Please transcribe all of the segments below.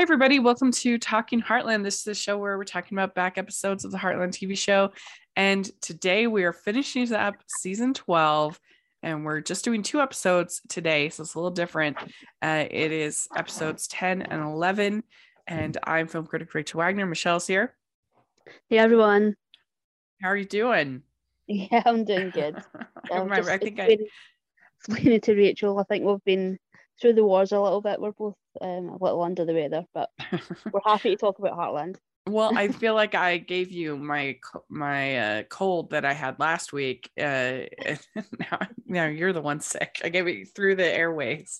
everybody. Welcome to Talking Heartland. This is a show where we're talking about back episodes of the Heartland TV show. And today we are finishing up season 12, and we're just doing 2 episodes today, so it's a little different. It is episodes 10 and 11, and I'm film critic Rachel Wagner. Michelle's here. Hey, everyone. How are you doing? Yeah, I'm doing good. I think I explaining to Rachel, I think we've been through the wars a little bit. We're both a little under the weather, but we're happy to talk about Heartland. Well, I feel like I gave you my cold that I had last week. And now you're the one sick. I gave it through the airways.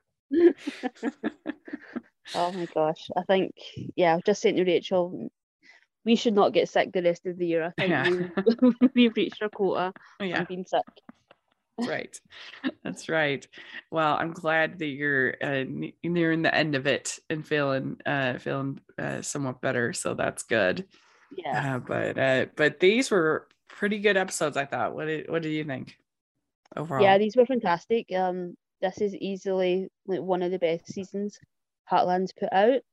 Oh my gosh. I think, I've just saying to Rachel, we should not get sick the rest of the year. I think we've reached our quota and been sick. That's right. Well, I'm glad that you're nearing the end of it and feeling somewhat better, so that's good. Yeah. But these were pretty good episodes, I thought. What do you think overall? Yeah, these were fantastic. This is easily like one of the best seasons Heartland's put out.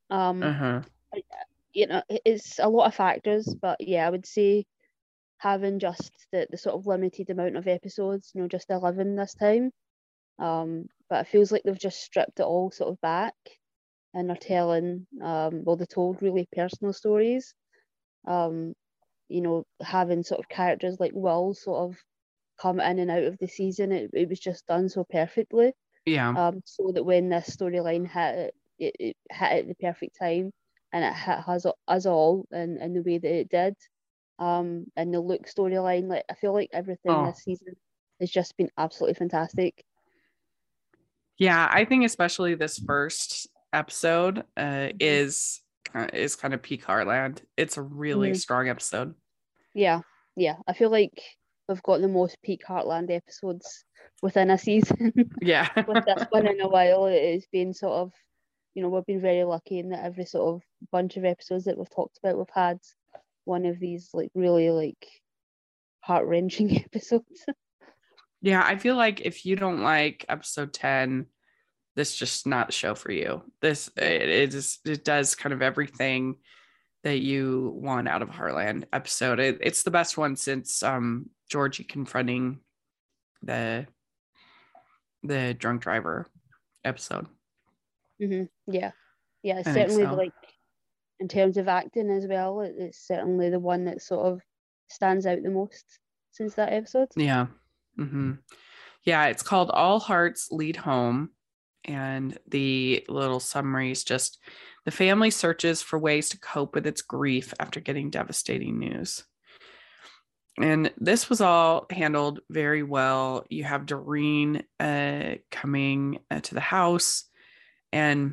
It's a lot of factors, but yeah, I would say having just the sort of limited amount of episodes, just 11 this time. But it feels like they've just stripped it all sort of back and are telling, they told really personal stories. Having sort of characters like Will sort of come in and out of the season, it was just done so perfectly. Yeah. So that when this storyline hit, it hit at the perfect time, and it hit us all in the way that it did. And the Luke storyline, like I feel like everything this season has just been absolutely fantastic. Yeah, I think especially this first episode is kind of peak Heartland. It's a really strong episode. Yeah, I feel like we've got the most peak Heartland episodes within a season. Yeah. With this one in a while, it's been sort of, we've been very lucky in that every sort of bunch of episodes that we've talked about, we've had one of these like really like heart-wrenching episodes. Yeah, I feel like if you don't like episode 10, this is just not the show for you. It does kind of everything that you want out of a Heartland episode. It's the best one since Georgie confronting the drunk driver episode. Yeah, it's certainly like in terms of acting as well, it's certainly the one that sort of stands out the most since that episode. Yeah. Yeah, it's called All Hearts Lead Home, and the little summary is just the family searches for ways to cope with its grief after getting devastating news. And this was all handled very well. You have Doreen coming to the house, and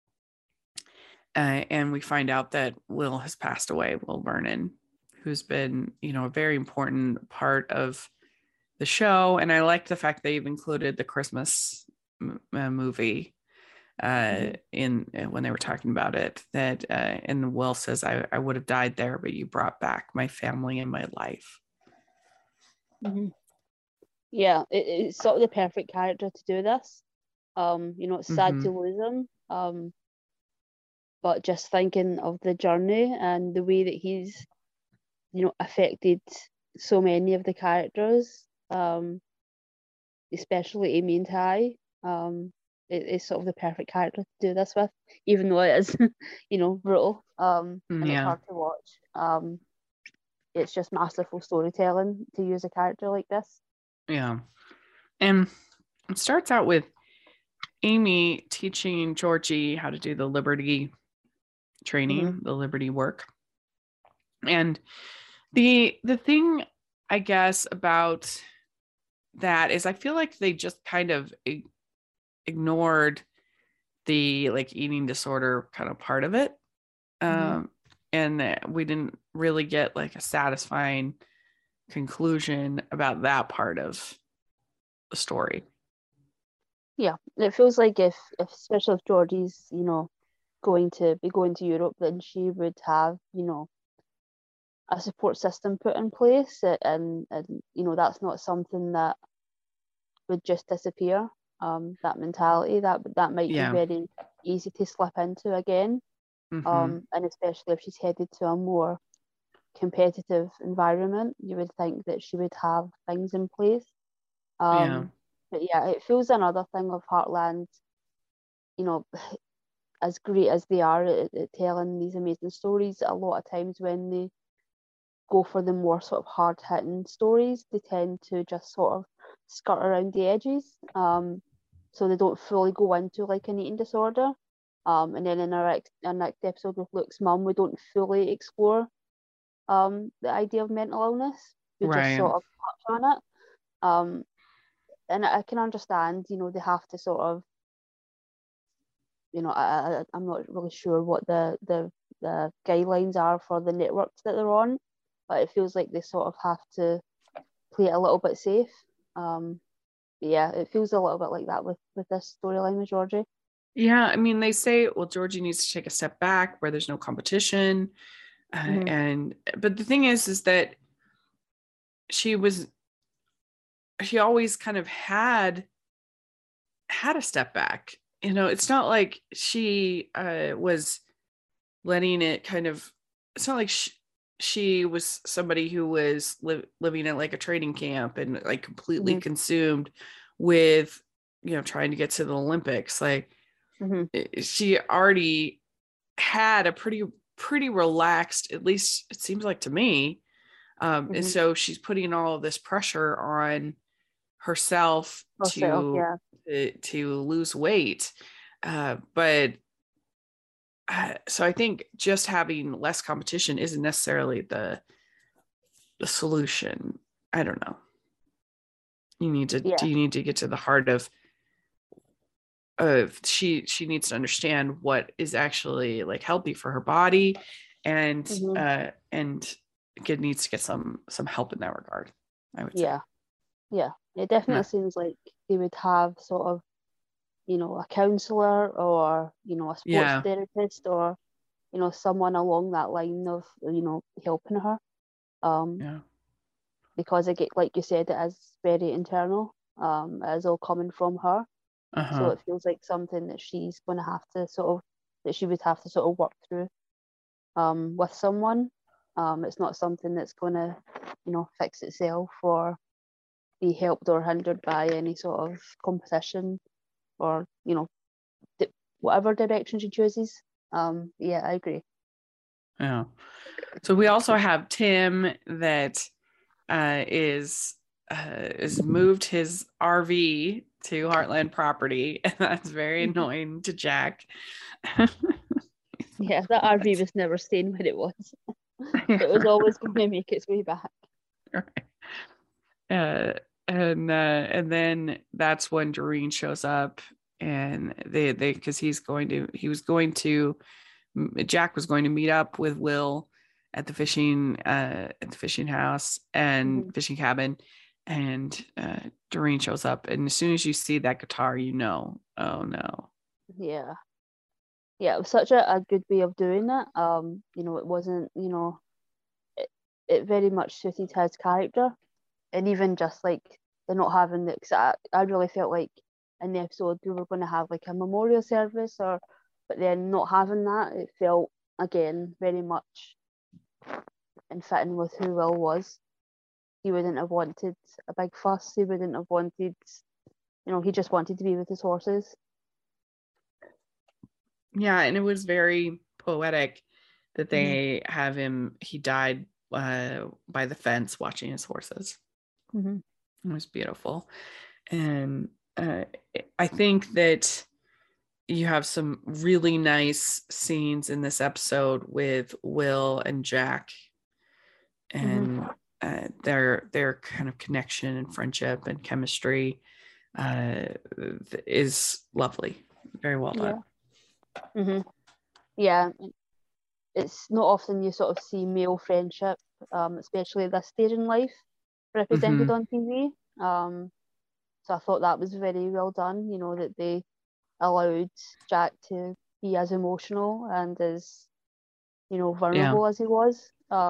we find out that Will has passed away, Will Vernon, who's been, a very important part of the show. And I liked the fact they've included the Christmas movie in when they were talking about it, that and Will says, I would have died there, but you brought back my family and my life. Yeah, it's sort of the perfect character to do this. It's sad to lose him, but just thinking of the journey and the way that he's affected so many of the characters, especially Amy and Ty, it's sort of the perfect character to do this with, even though it is brutal, and it's hard to watch. It's just masterful storytelling to use a character like this. Yeah. And it starts out with Amy teaching Georgie how to do the Liberty training, the Liberty work. And the thing, I guess, about that is I feel like they just kind of ignored the like eating disorder kind of part of it. And we didn't really get like a satisfying conclusion about that part of the story. It feels like if especially if Georgie's going to Europe, then she would have a support system put in place, and that's not something that would just disappear. That mentality that might be very easy to slip into again. And especially if she's headed to a more competitive environment, you would think that she would have things in place. Yeah. But yeah, it feels another thing of Heartland, you know, as great as they are at telling these amazing stories, a lot of times when they go for the more sort of hard hitting stories, they tend to just sort of skirt around the edges. So they don't fully go into like an eating disorder. And then in our next episode with Luke's mum, we don't fully explore the idea of mental illness. We just Right. sort of touch on it. And I can understand, they have to sort of, I'm not really sure what the guidelines are for the networks that they're on, but it feels like they sort of have to play it a little bit safe. Yeah, it feels a little bit like that with this storyline with Georgie. Yeah, I mean, they say, well, Georgie needs to take a step back where there's no competition. But the thing is that she always kind of had a step back. It's not like she was letting it kind of, it's not like she was somebody who was living at like a training camp and like completely consumed with, trying to get to the Olympics. Like she already had a pretty relaxed, at least it seems like to me. And so she's putting all of this pressure on herself to lose weight. But so I think just having less competition isn't necessarily the solution. I don't know. Do you need to get to the heart of she needs to understand what is actually like healthy for her body, and needs to get some help in that regard, I would say. Yeah, it definitely seems like they would have sort of, a counselor or, a sports therapist or, someone along that line of, helping her. Because like you said, it is very internal. It is all coming from her. So it feels like something that she's going to have to that she would have to sort of work through with someone. It's not something that's going to, fix itself or be helped or hindered by any sort of competition or, whatever direction she chooses. Yeah, I agree. Yeah. So we also have Tim that is moved his RV to Heartland property, and that's very annoying to Jack. Yeah, that RV was never staying where it was. It was always going to make its way back. Right. And then that's when Doreen shows up, and they because Jack was going to meet up with Will at the fishing house and fishing cabin, and Doreen shows up, and as soon as you see that guitar, oh no. Yeah, it was such a good way of doing it. It wasn't, it very much suited his character, and even just like they're not having the, cause I really felt like in the episode we were going to have like a memorial service, but then not having that, it felt again very much in fitting with who Will was. He wouldn't have wanted a big fuss. He wouldn't have wanted, he just wanted to be with his horses. Yeah, and it was very poetic that they have him. He died by the fence watching his horses. It was beautiful, and I think that you have some really nice scenes in this episode with Will and Jack, and their kind of connection and friendship and chemistry is lovely. Very well done. Yeah, it's not often you sort of see male friendship, especially at this stage in life, represented on TV. So I thought that was very well done, that they allowed Jack to be as emotional and as, vulnerable as he was.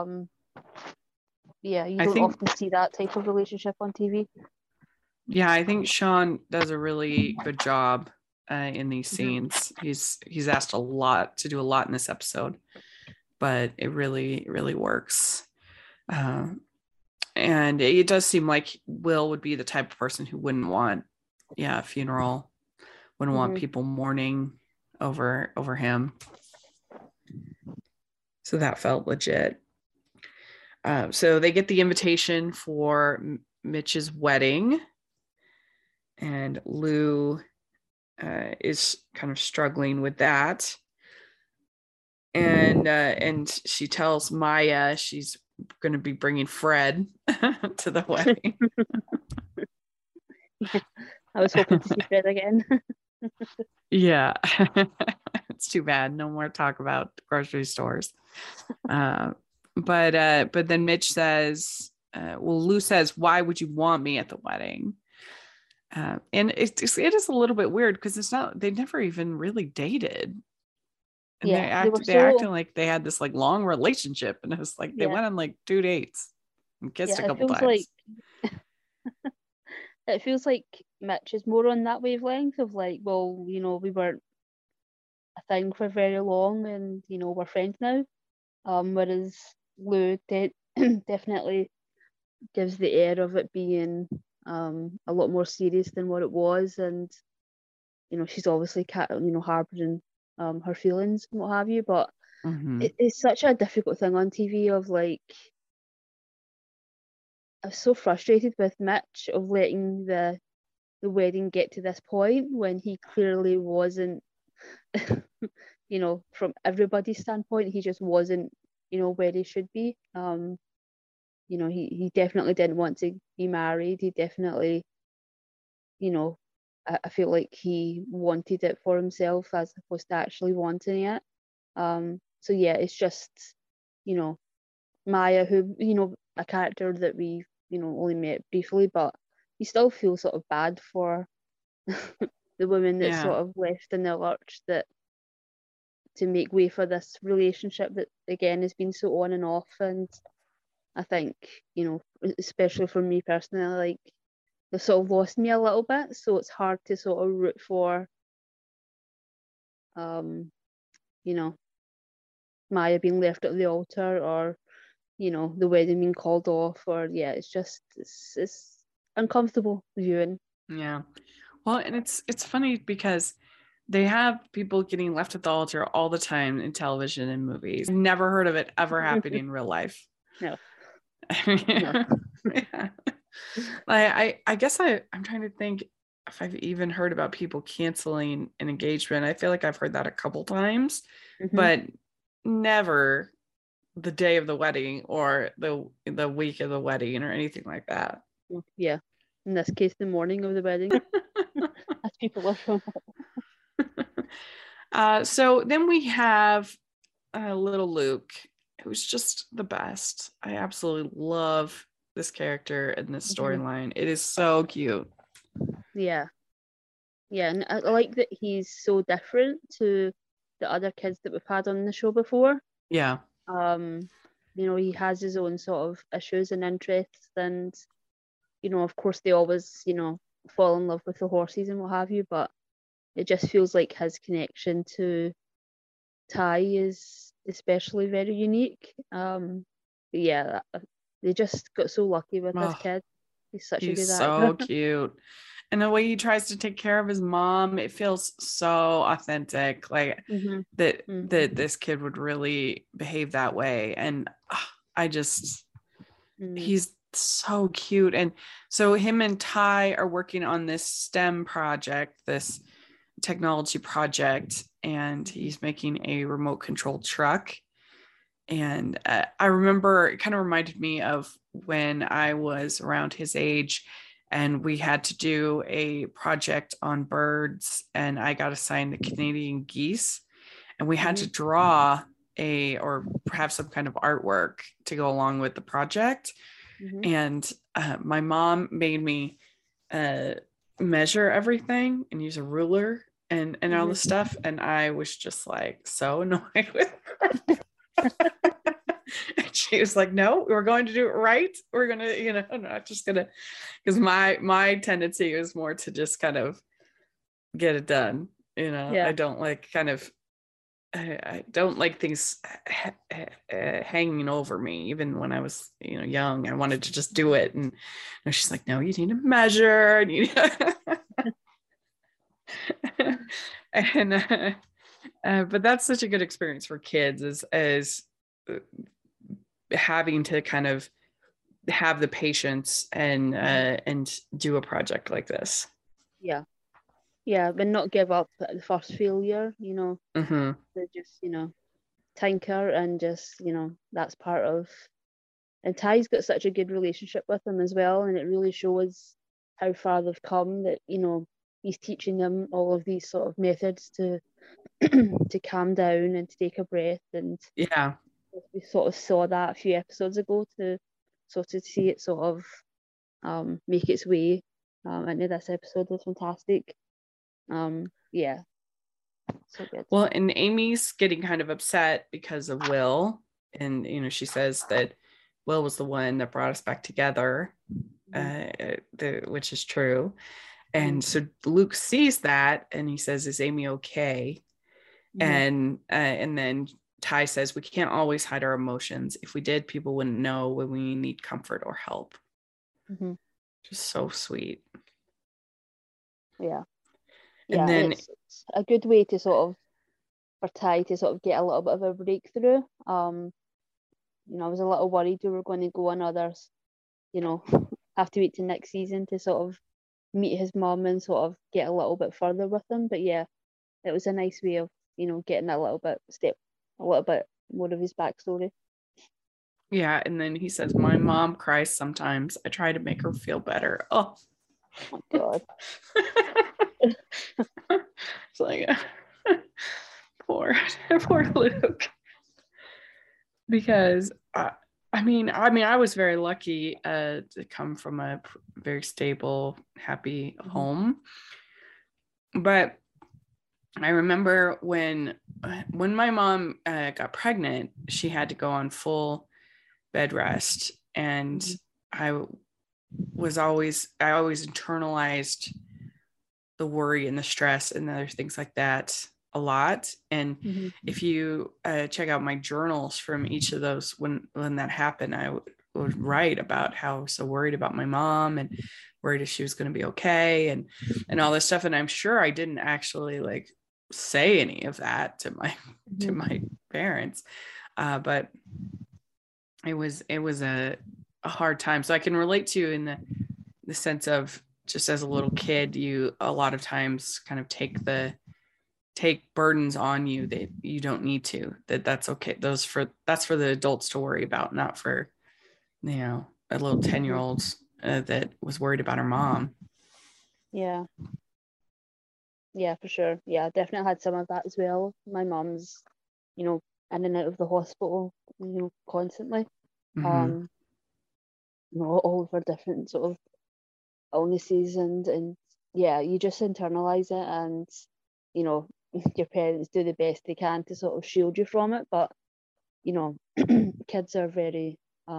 You don't often see that type of relationship on TV. Yeah, I think Sean does a really good job in these scenes. He's asked a lot to do a lot in this episode, but it really works. And it does seem like Will would be the type of person who wouldn't want a funeral, wouldn't want people mourning over him. So that felt legit. So they get the invitation for Mitch's wedding, and Lou is kind of struggling with that. And she tells Maya she's going to be bringing Fred to the wedding. I was hoping to see Fred again. Yeah. It's too bad. No more talk about grocery stores. But then Mitch says, Lou says, why would you want me at the wedding? And it is a little bit weird because they never even really dated. And they acted like they had this like long relationship, and it was like they went on like 2 dates and kissed a couple times. It feels like Mitch is more on that wavelength of like, well, we weren't a thing for very long, and we're friends now. Whereas Lou definitely gives the air of it being a lot more serious than what it was, and she's obviously harboring her feelings and what have you, but it's such a difficult thing on TV of like, I was so frustrated with Mitch of letting the wedding get to this point when he clearly wasn't from everybody's standpoint, he just wasn't where he should be. He definitely didn't want to be married. He definitely I feel like he wanted it for himself as opposed to actually wanting it. So yeah, it's just Maya, who a character that we only met briefly, but you still feel sort of bad for the woman that's sort of left in the lurch, that to make way for this relationship that again has been so on and off. And I think especially for me personally, like, they sort of lost me a little bit, so it's hard to sort of root for Maya being left at the altar, or the wedding being called off, or it's uncomfortable viewing. Yeah, well, and it's funny because they have people getting left at the altar all the time in television and movies. Never heard of it ever happening in real life. No. Yeah. I guess I'm trying to think if I've even heard about people canceling an engagement. I feel like I've heard that a couple times, but never the day of the wedding or the week of the wedding or anything like that. Yeah, in this case, the morning of the wedding, as people are from. So then we have little Luke, who's just the best. I absolutely love this character and this storyline. It is so cute. Yeah, and I like that he's so different to the other kids that we've had on the show before. Yeah. He has his own sort of issues and interests, and of course they always fall in love with the horses and what have you, but it just feels like his connection to Ty is especially very unique. Yeah, they just got so lucky with this kid. He's such a good actor. So cute. And the way he tries to take care of his mom, it feels so authentic. Like that this kid would really behave that way. And he's so cute. And so him and Ty are working on this STEM project, this technology project, and he's making a remote control truck. And I remember it kind of reminded me of when I was around his age and we had to do a project on birds, and I got assigned the Canadian geese, and we had to draw or have some kind of artwork to go along with the project. And my mom made me measure everything and use a ruler and all the stuff, and I was just like so annoyed with her. And she was like, no, we're going to do it right. We're gonna not just gonna, because my tendency is more to just kind of get it done. Yeah. I don't like I don't like things hanging over me. Even when I was, young, I wanted to just do it. And she's like, no, you need to measure. And but that's such a good experience for kids is having to kind of have the patience and do a project like this. Yeah, but not give up at the first failure, Mm-hmm. to just, tinker and just, that's part of. And Ty's got such a good relationship with him as well, and it really shows how far they've come, that, he's teaching them all of these sort of methods to to calm down and to take a breath. And Yeah. we sort of saw that a few episodes ago, to sort of see it sort of make its way into this episode was fantastic. Yeah, so good. Well, and Amy's getting kind of upset because of Will. And, she says that Will was the one that brought us back together, which is true. And so Luke sees that and he says, is Amy okay? And then Ty says, we can't always hide our emotions. If we did, people wouldn't know when we need comfort or help. Just so sweet. Yeah. And then it's a good way to sort of, for Ty to sort of get a little bit of a breakthrough. I was a little worried we were going to go another, have to wait till next season to sort of meet his mum and sort of get a little bit further with him. But yeah, it was a nice way of, getting a little bit more of his backstory. Yeah, and then he says, my mom cries sometimes. I try to make her feel better. Oh my God. It's like poor Luke. Because I was very lucky to come from a very stable, happy home. But I remember when my mom got pregnant, she had to go on full bed rest, and I always internalized the worry and the stress and other things like that a lot. And if you check out my journals from each of those, when that happened, I would write about how I was so worried about my mom and worried if she was going to be okay and all this stuff. And I'm sure I didn't actually like say any of that to my parents, but it was a hard time. So I can relate to you in the sense of, just as a little kid, you a lot of times kind of take burdens on you that you don't need to, that's okay. That's for the adults to worry about, not for, a little 10-year-old that was worried about her mom. Yeah, for sure. Yeah, definitely had some of that as well. My mom's, in and out of the hospital, constantly. All of her different sort of illnesses, and yeah, you just internalize it, and your parents do the best they can to sort of shield you from it, but kids are very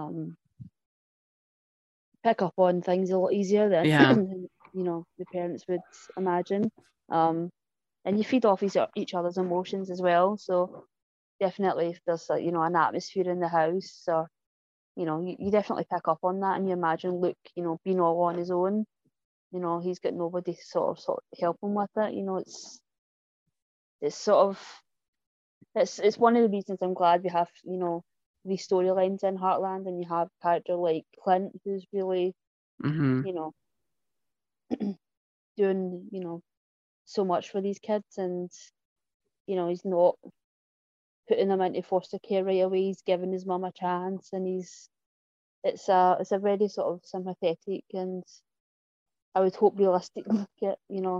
pick up on things a lot easier than the parents would imagine, and you feed off each other's emotions as well. So definitely, if there's an atmosphere in the house, or you definitely pick up on that, and you imagine Luke, being all on his own. He's got nobody to sort of help him with it. It's sort of, it's one of the reasons I'm glad we have these storylines in Heartland, and you have a character like Clint, who's really doing so much for these kids, and he's not putting them into foster care right away. He's giving his mum a chance, and it's a very sort of sympathetic, and I would hope realistic look at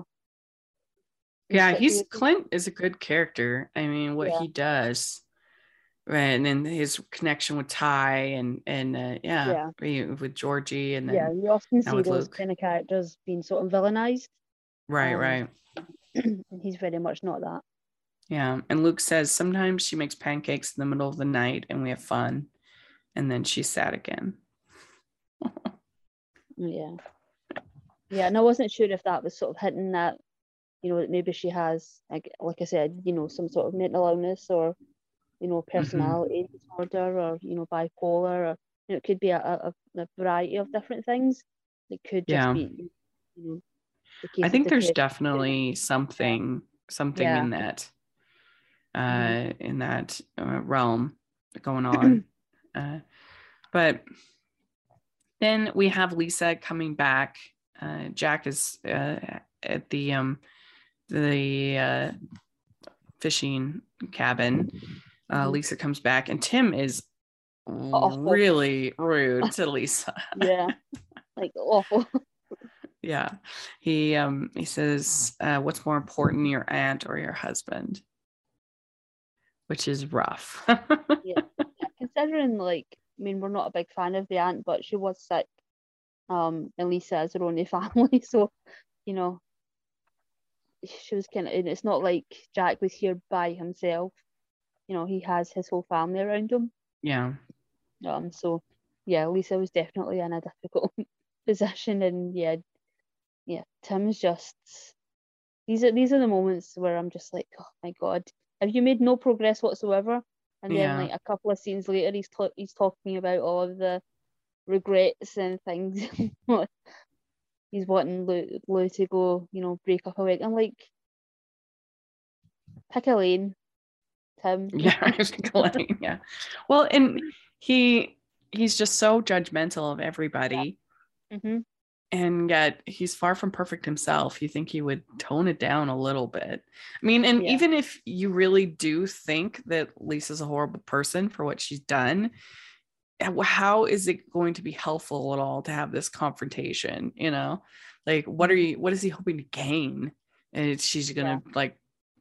yeah, Clint is a good character. I mean, what he does, and then his connection with Ty and with Georgie, and then you often see those Luke. kind of characters being sort of villainized. Right. And he's very much not that. Yeah, and Luke says sometimes she makes pancakes in the middle of the night and we have fun, and then she's sad again. Yeah, and I wasn't sure if that was sort of hinting that you know, that maybe she has, like I said, you know, some sort of mental illness, or, you know, personality disorder, or, you know, bipolar, or, you know, it could be a variety of different things. It could just Yeah. be, you know, the case I of think there's depression. definitely something Yeah. in that Mhm. realm going on. But then we have Lisa coming back. Jack is at the fishing cabin. Mhm. Lisa comes back, and Tim is Awful. really rude to Lisa. Yeah, like awful. Yeah, he says, "What's more important, your aunt or your husband?" Which is rough. Yeah. Considering, like, I mean, we're not a big fan of the aunt, but she was sick. And Lisa is her only family, so, you know, she was kind of, and it's not like Jack was here by himself. You know, he has his whole family around him. Yeah. So yeah, Lisa was definitely in a difficult position, and yeah, Tim's just, these are the moments where I'm just like, oh my God, have you made no progress whatsoever? And then, Yeah. like, a couple of scenes later, he's talking about all of the regrets and things. He's wanting Lou to go, you know, break up a week. I'm like, pick a lane, Tim. Yeah. Yeah. Well, and he's just so judgmental of everybody. Hmm. And yet he's far from perfect himself. You think he would tone it down a little bit. I mean, and Yeah. even if you really do think that Lisa's a horrible person for what she's done, how is it going to be helpful at all to have this confrontation? You know, like what is he hoping to gain? And she's gonna, like,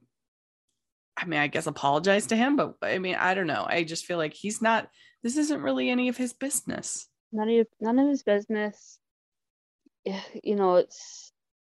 I mean, I guess apologize to him, but I mean, I don't know. I just feel like this isn't really any of his business. None of his business. You know, it's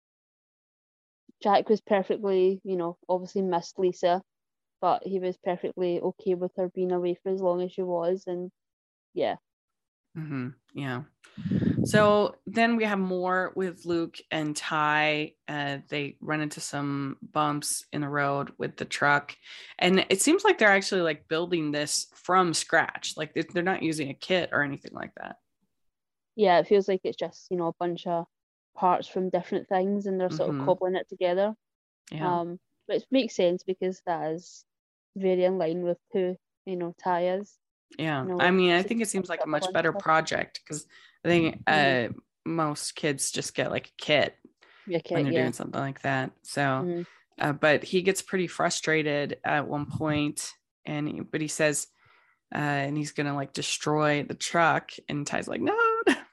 Jack was perfectly, you know, obviously missed Lisa, but he was perfectly okay with her being away for as long as she was, and yeah. Yeah. So then we have more with Luke and Ty. They run into some bumps in the road with the truck. And it seems like they're actually like building this from scratch. Like they're not using a kit or anything like that. Yeah, it feels like it's just, you know, a bunch of parts from different things, and they're sort of cobbling it together. Yeah. Which makes sense because that is very in line with who, you know, Ty is. Yeah. You know, I like, mean, I just think it seems like a much bunch better of project because I think most kids just get like a kit yeah, when they're yeah. doing something like that. So, Mm-hmm. but he gets pretty frustrated at one point, but he says, and he's gonna like destroy the truck, and Ty's like, no.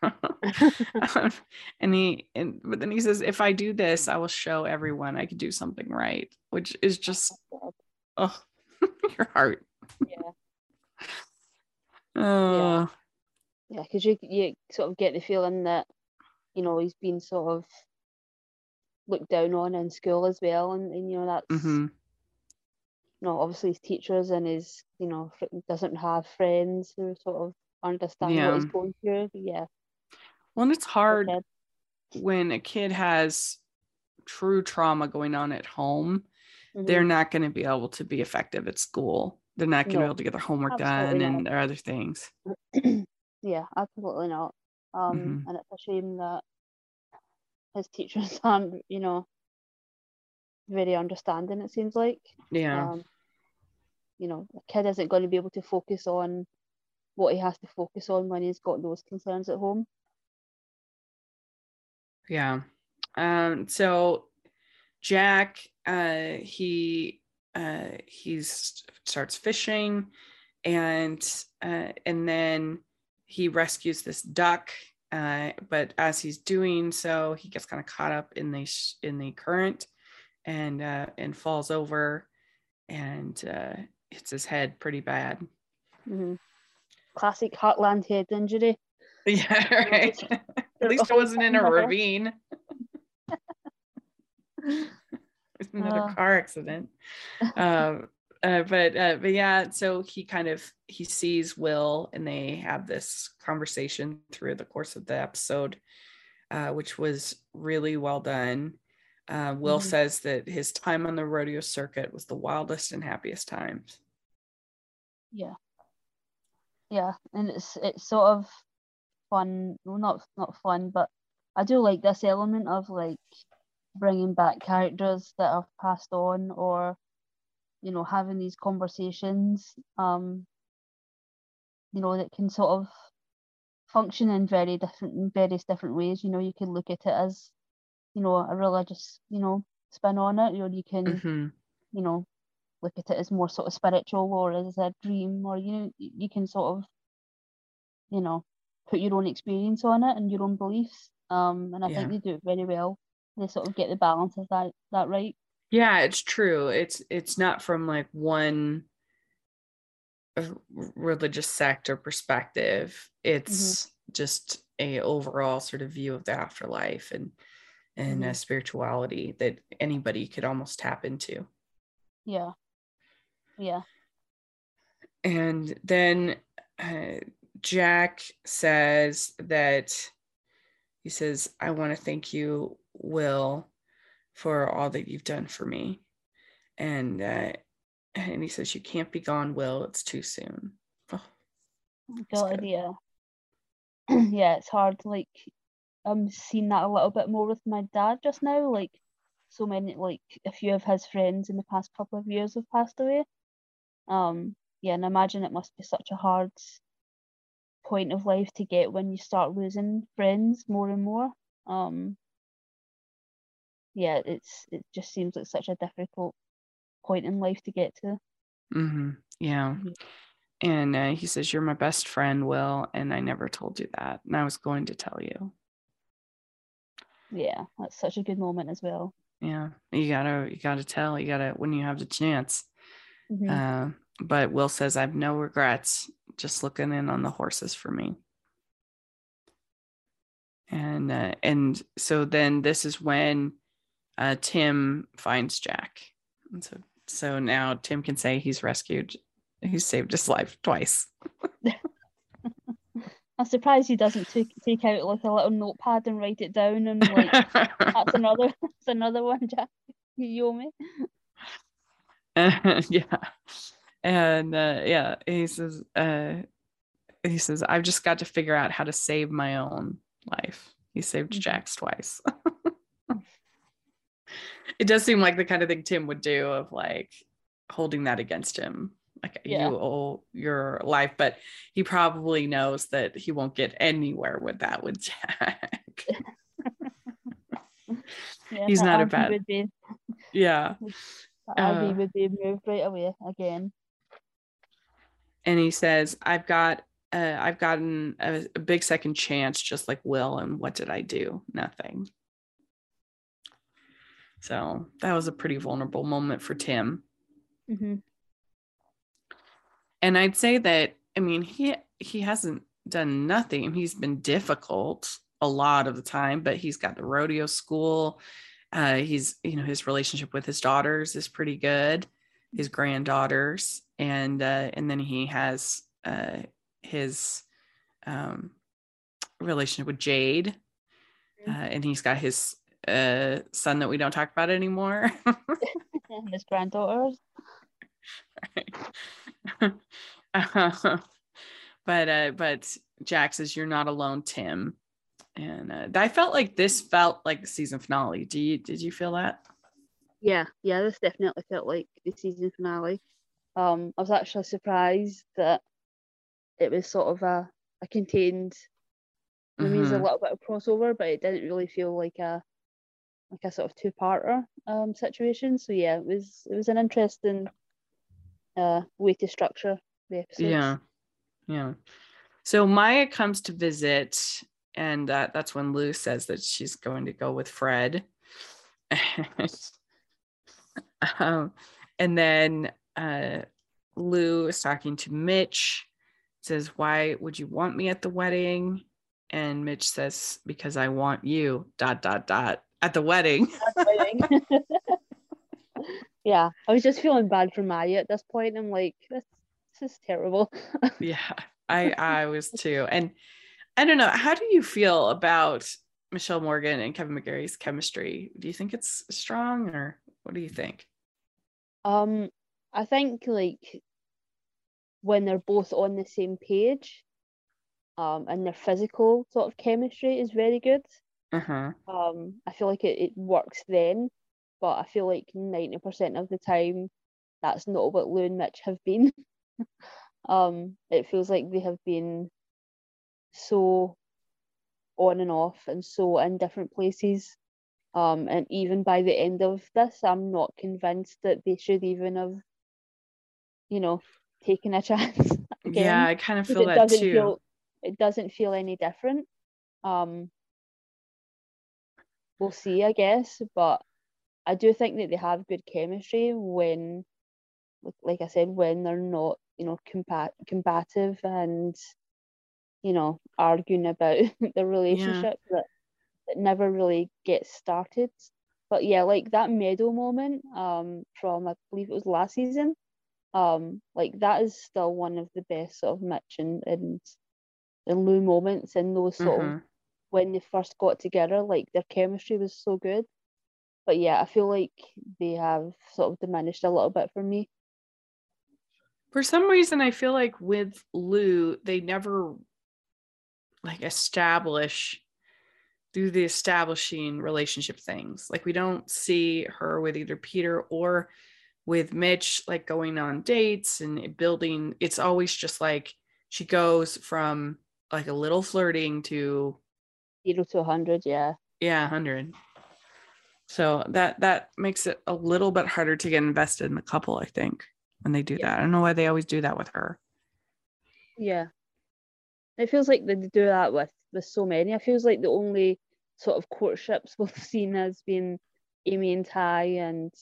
But then he says, if I do this, I will show everyone I could do something right, which is just, oh, your heart. Yeah, Uh, yeah, because you sort of get the feeling that, you know, he's been sort of looked down on in school as well, and you know, that's, mm-hmm. you know, obviously his teachers and his, you know, doesn't have friends who sort of understand what Yeah. he's going through. But yeah, Well, and it's hard okay. when a kid has true trauma going on at home. Mm-hmm. They're not going to be able to be effective at school. They're not going to be No, able to get their homework absolutely done not. and there are other things. Yeah, absolutely not. Mm-hmm. And it's a shame that his teachers aren't, you know, very understanding, it seems like. Yeah. Um, you know, a kid isn't going to be able to focus on what he has to focus on when he's got those concerns at home. Yeah. So Jack, starts fishing, and then he rescues this duck. But as he's doing so, he gets kind of caught up in the current, and falls over, and hits his head pretty bad. Mm-hmm. Classic Heartland head injury. Yeah, You know, right. just At the least it whole wasn't in time a there. ravine. Another car accident. But yeah, so he sees Will, and they have this conversation through the course of the episode, which was really well done. Will says that his time on the rodeo circuit was the wildest and happiest times. Yeah. Yeah, and it's sort of fun. Well, not fun, but I do like this element of like bringing back characters that have passed on, or having these conversations, that can sort of function in various different ways. You can look at it as, a religious, spin on it, or you can, look at it as more sort of spiritual, or as a dream, or you can sort of, put your own experience on it and your own beliefs. And I think they do it very well. They sort of get the balance of that right. Yeah, it's true. It's not from like one religious sect or perspective. It's just a overall sort of view of the afterlife and a spirituality that anybody could almost tap into. Yeah. And then Jack says that he says, I want to thank you, Will, for all that you've done for me. And he says, you can't be gone, Will. It's too soon. Oh, God, yeah. Yeah, it's hard. Like, I'm seeing that a little bit more with my dad just now. Like, so many, like a few of his friends in the past couple of years have passed away. Yeah, and I imagine it must be such a hard point of life to get when you start losing friends more and more. Yeah, it just seems like such a difficult point in life to get to. Yeah. And he says, you're my best friend, Will, and I never told you that, and I was going to tell you. Yeah, that's such a good moment as well. Yeah, you gotta tell, when you have the chance. But Will says, I have no regrets, just looking in on the horses for me. And so then this is when Tim finds Jack. And so now Tim can say he's saved his life twice. I'm surprised he doesn't take out like a little notepad and write it down and like that's another one, Jack. You owe me. Yeah. And he says I've just got to figure out how to save my own life. He saved Jack's twice. It does seem like the kind of thing Tim would do, of like holding that against him. Like, you owe your life, but he probably knows that he won't get anywhere with that with Jack. He's not a bad. Yeah. He would be moved right away again. And he says, I've gotten a big second chance, just like Will. And what did I do? Nothing. So that was a pretty vulnerable moment for Tim. And I'd say that, I mean, he hasn't done nothing. He's been difficult a lot of the time, but he's got the rodeo school. He's, his relationship with his daughters is pretty good, his granddaughters. And then he has his relationship with Jade. And he's got his son that we don't talk about anymore. His granddaughters. But Jack says, you're not alone, Tim. And I felt like this felt like the season finale. Did you feel that? Yeah, this definitely felt like the season finale. I was actually surprised that it was sort of a contained, maybe it's a little bit of crossover, but it didn't really feel like a sort of two-parter situation. So yeah, it was an interesting way to structure the episodes. Yeah. So Maya comes to visit, and that's when Lou says that she's going to go with Fred. And then Lou is talking to Mitch, says, why would you want me at the wedding? And Mitch says, because I want you ... at the wedding. Yeah, I was just feeling bad for Maya at this point. I'm like, this is terrible. Yeah, I was too. And I don't know, how do you feel about Michelle Morgan and Kevin McGarry's chemistry? Do you think it's strong, or what do you think? I think like when they're both on the same page, and their physical sort of chemistry is very good. Uh-huh. I feel like it works then, but I feel like 90% of the time that's not what Lou and Mitch have been. It feels like they have been so on and off and so in different places. And even by the end of this, I'm not convinced that they should even have, taken a chance again. Yeah, I kind of feel It that too. It doesn't feel any different. We'll see, I guess, but I do think that they have good chemistry when, like I said, when they're not, combative and, arguing about the relationship that never really gets started. But yeah, like that Meadow moment, from I believe it was last season, like that is still one of the best sort of Mitch and Lou moments in those sort of when they first got together. Like their chemistry was so good. But yeah, I feel like they have sort of diminished a little bit for me. For some reason, I feel like with Lou, they never like do the establishing relationship things. Like we don't see her with either Peter or with Mitch, like going on dates and building. It's always just like she goes from like a little flirting to 0 to 100, yeah. Yeah, 100. So that makes it a little bit harder to get invested in the couple, I think, when they do that. I don't know why they always do that with her. Yeah. It feels like they do that with so many. It feels like the only sort of courtships we've seen has been Amy and Ty and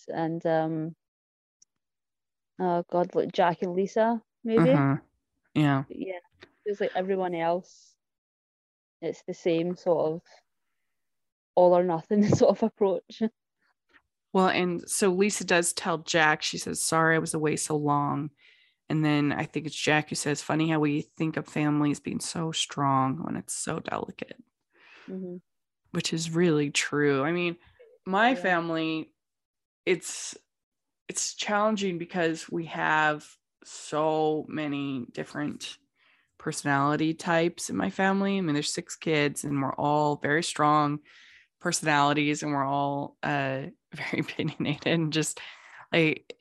oh God, like Jack and Lisa, maybe. Yeah. Yeah. It feels like everyone else, it's the same sort of all or nothing sort of approach. Well, and so Lisa does tell Jack, she says, sorry I was away so long. And then I think it's Jack who says, funny how we think of families being so strong when it's so delicate, which is really true. I mean, my family, it's challenging because we have so many different personality types in my family. I mean, there's 6 kids and we're all very strong personalities and we're all very opinionated and just like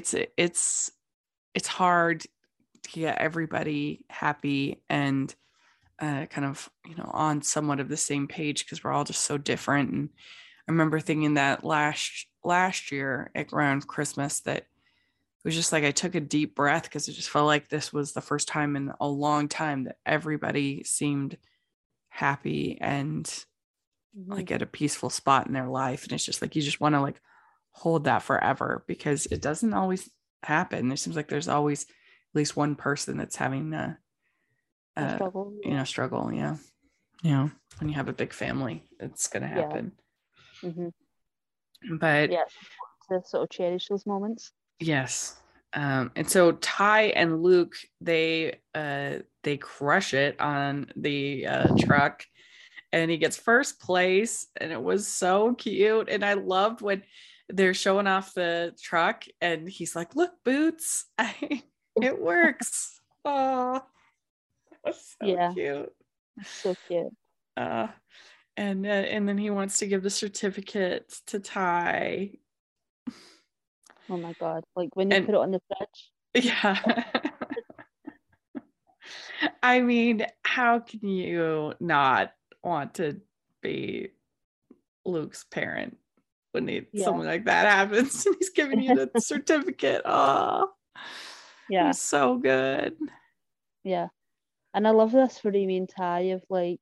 it's hard to get everybody happy and kind of on somewhat of the same page because we're all just so different. And I remember thinking that last year around Christmas that it was just like I took a deep breath because it just felt like this was the first time in a long time that everybody seemed happy and like at a peaceful spot in their life. And it's just like you just want to like hold that forever because it doesn't always happen. It seems like there's always at least one person that's having a struggle. Struggle. Yeah. When you have a big family, it's going to happen. But yeah, to sort of cherish those moments. Yes. And so Ty and Luke, they crush it on the truck and he gets first place and it was so cute. And I loved when they're showing off the truck and he's like, look, Boots, it works. Oh, that's so cute. So cute. And then he wants to give the certificate to Ty. Oh my God. Like when you put it on the fridge. Yeah. I mean, how can you not want to be Luke's parent when something like that happens and he's giving you the certificate? Oh, yeah. It was so good. Yeah. And I love this for Amy and Ty of like,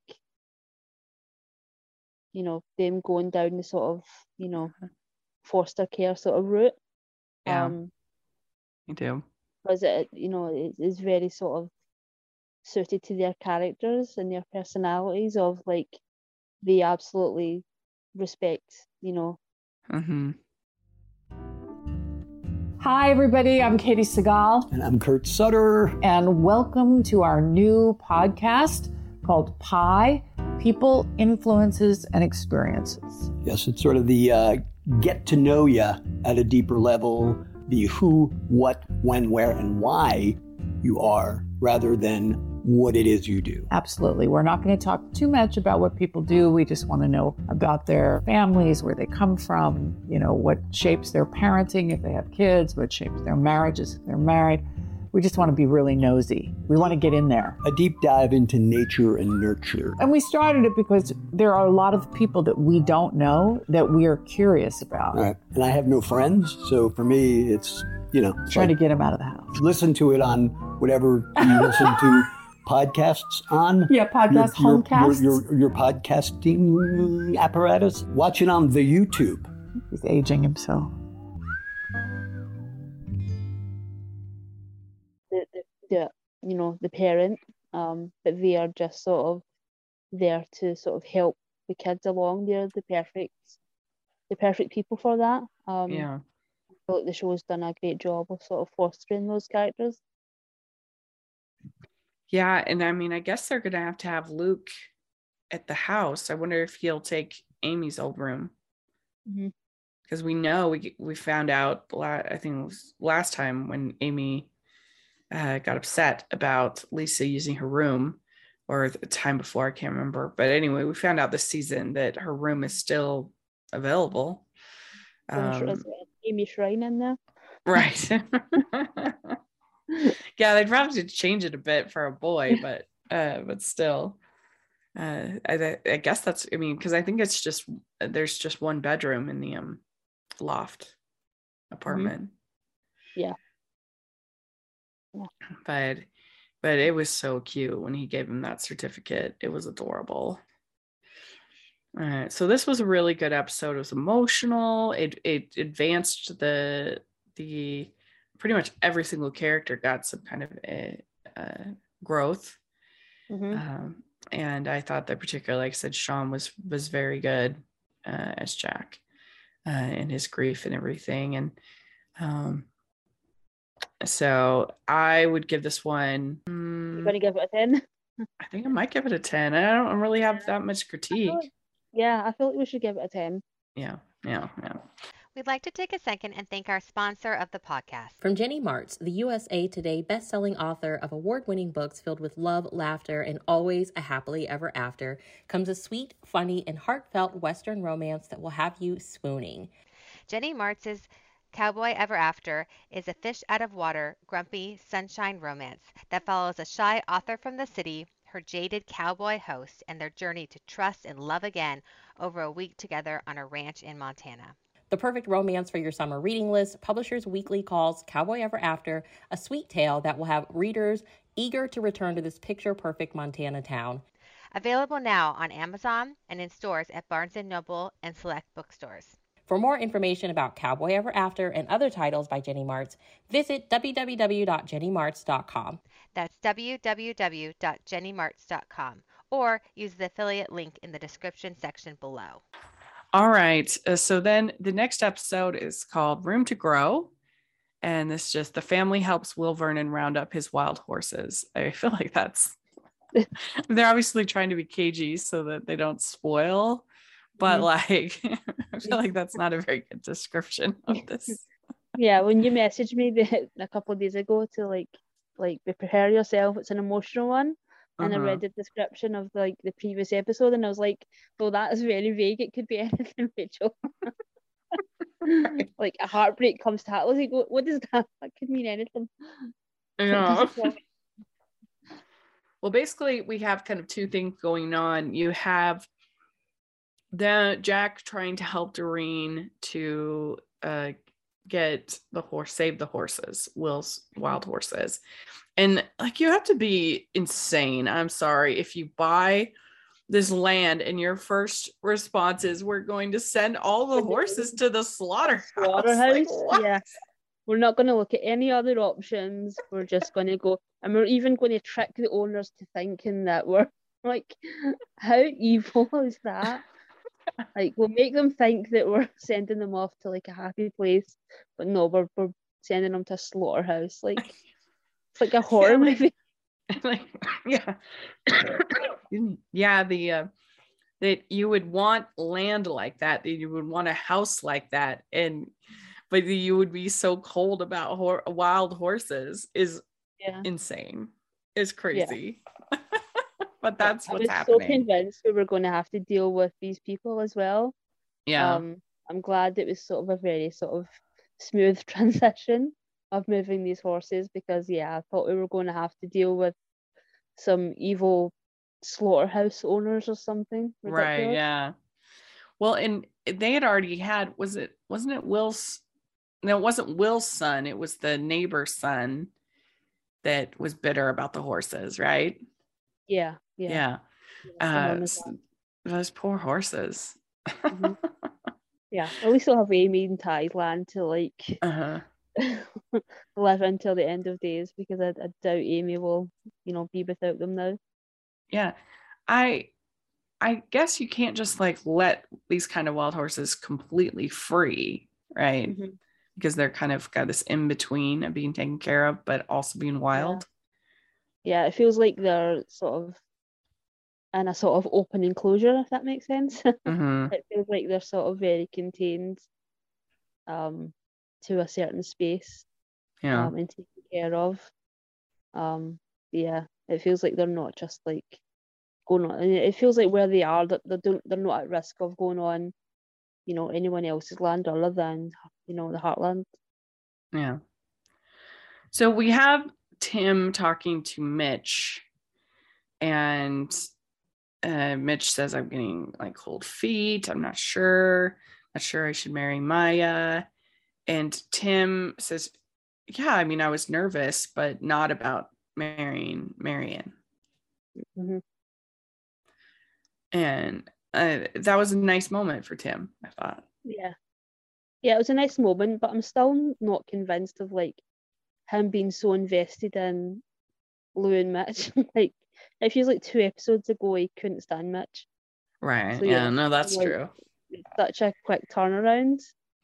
them going down the sort of, foster care sort of route. Yeah. Me too. Because it is very sort of suited to their characters and their personalities of like they absolutely respect, Hi, everybody. I'm Katie Segal. And I'm Kurt Sutter. And welcome to our new podcast called Pie, people, influences, and experiences. Yes, it's sort of the get to know you at a deeper level, the who, what, when, where, and why you are, rather than what it is you do. Absolutely. We're not going to talk too much about what people do. We just want to know about their families, where they come from, what shapes their parenting if they have kids, what shapes their marriages if they're married. We just want to be really nosy. We want to get in there. A deep dive into nature and nurture. And we started it because there are a lot of people that we don't know that we are curious about. All right. And I have no friends, so for me, it's, trying to get them out of the house. Listen to it on whatever you listen to podcasts on. Yeah, homecasts. Your podcasting apparatus. Watch it on the YouTube. He's aging himself. The parent, but they are just sort of there to sort of help the kids along. They're the perfect people for that. I feel like the show's done a great job of sort of fostering those characters. Yeah, and I mean, I guess they're gonna have Luke at the house. I wonder if he'll take Amy's old room, because we know we found out. I think it was last time when Amy got upset about Lisa using her room, or the time before, I can't remember. But anyway, we found out this season that her room is still available. Amy Shrine in there. Right. Yeah, they'd probably change it a bit for a boy, but still. I guess that's, because I think it's just, there's just one bedroom in the loft apartment. Yeah. But it was so cute when he gave him that certificate. It was adorable. So this was a really good episode. It was emotional. It advanced the pretty much every single character got some kind of growth. And I thought that particularly, like I said, Sean was very good as Jack in his grief and everything. And so I would give this one. You're going to give it a 10? I think I might give it a 10. I don't really have that much critique. I feel like we should give it a 10. Yeah. We'd like to take a second and thank our sponsor of the podcast. From Jenny Martz, the USA Today best-selling author of award-winning books filled with love, laughter, and always a happily ever after, comes a sweet, funny, and heartfelt Western romance that will have you swooning. Jenny Martz's Cowboy Ever After is a fish out of water, grumpy sunshine romance that follows a shy author from the city, her jaded cowboy host, and their journey to trust and love again over a week together on a ranch in Montana. The perfect romance for your summer reading list, Publishers Weekly calls Cowboy Ever After a sweet tale that will have readers eager to return to this picture-perfect Montana town. Available now on Amazon and in stores at Barnes & Noble and select bookstores. For more information about Cowboy Ever After and other titles by Jenny Martz, visit www.jennymartz.com. That's www.jennymartz.com, or use the affiliate link in the description section below. All right. So then the next episode is called Room to Grow. And this just the family helps Will Vernon round up his wild horses. I feel like they're obviously trying to be cagey so that they don't spoil. But I feel like that's not a very good description of this. Yeah, when you messaged me a couple of days ago to like prepare yourself, it's an emotional one. And I read the description of the previous episode, and I was like, "Well, that is very vague. It could be anything, Rachel." Like a heartbreak comes to heart. I was like, "What does that? That could mean anything." Yeah. Well, basically, we have kind of two things going on. You have Jack trying to help Doreen to save the horses, Will's wild horses. And you have to be insane. I'm sorry. If you buy this land and your first response is we're going to send all the horses to the slaughterhouse. Yeah. We're not going to look at any other options. We're just going to go, and we're even going to trick the owners to thinking that we're how evil is that? We'll make them think that we're sending them off to a happy place, but no, we're sending them to a slaughterhouse. It's like a horror movie. The that you would want land like that you would want a house like that, but you would be so cold about wild horses is Yeah. insane. It's Yeah. crazy. But Yeah. that's I what's was so happening. convinced we were going to have to deal with these people as well. Yeah. I'm glad it was sort of a very sort of smooth transition of moving these horses, because yeah, I thought we were going to have to deal with some evil slaughterhouse owners or something Right. ridiculous. Yeah. Well, and they had already had, wasn't it Will's? No, it wasn't Will's son. It was the neighbor's son that was bitter about the horses, right? Yeah. Yeah. I remember that. Those poor horses. Mhm. Yeah, at least they'll have Amy in Thailand to like Uh-huh. live until the end of days, because I doubt Amy will, be without them now. Yeah. I guess you can't just like let these kind of wild horses completely free, right? Mhm. Because they're kind of got this in between of being taken care of, but also being wild. Yeah, it feels like they're sort of in a sort of open enclosure, if that makes sense. Mm-hmm. It feels like they're sort of very contained to a certain space Yeah. and taken care of. Yeah, it feels like they're not just like going on. And it feels like where they are, that they're not at risk of going on, anyone else's land other than, the Heartland. Yeah. So we have Tim talking to Mitch, and Mitch says, I'm getting like cold feet. I'm not sure I should marry Maya. And Tim says, yeah, I mean, I was nervous, but not about marrying Marion. Mm-hmm. And that was a nice moment for Tim, I thought. Yeah, it was a nice moment, but I'm still not convinced of like him being so invested in Lou and Mitch. Like, it feels like 2 episodes ago he couldn't stand Mitch. Right. So Yeah, no, that's like, true. Such a quick turnaround